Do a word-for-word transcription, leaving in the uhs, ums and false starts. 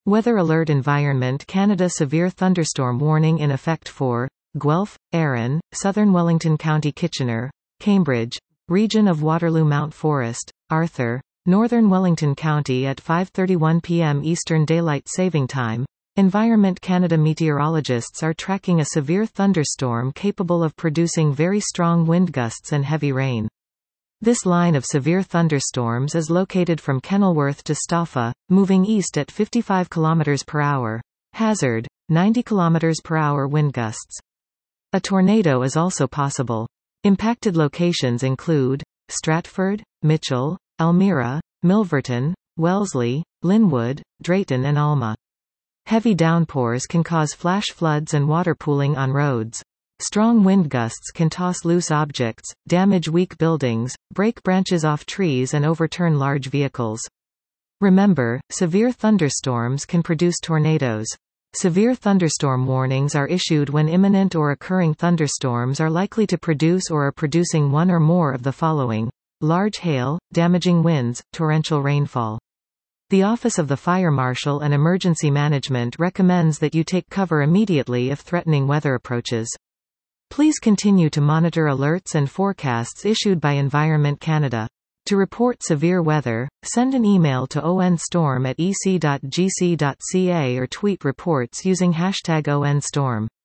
Weather Alert Environment Canada Severe thunderstorm warning in effect for Guelph, Arran, Southern Wellington County Kitchener, Cambridge, Region of Waterloo Mount Forest, Arthur, Northern Wellington County at five thirty-one p m Eastern Daylight Saving Time. Environment Canada meteorologists are tracking a severe thunderstorm capable of producing very strong wind gusts and heavy rain. This line of severe thunderstorms is located from Kenilworth to Staffa, moving east at fifty-five kilometers per hour. Hazard: ninety kilometers per hour wind gusts. A tornado is also possible. Impacted locations include Stratford, Mitchell, Elmira, Milverton, Wellesley, Linwood, Drayton and Alma. Heavy downpours can cause flash floods and water pooling on roads. Strong wind gusts can toss loose objects, damage weak buildings, break branches off trees and overturn large vehicles. Remember, severe thunderstorms can produce tornadoes. Severe thunderstorm warnings are issued when imminent or occurring thunderstorms are likely to produce or are producing one or more of the following: large hail, damaging winds, torrential rainfall. The Office of the Fire Marshal and Emergency Management recommends that you take cover immediately if threatening weather approaches. Please continue to monitor alerts and forecasts issued by Environment Canada. To report severe weather, send an email to onstorm at e c dot g c dot c a or tweet reports using hashtag onstorm.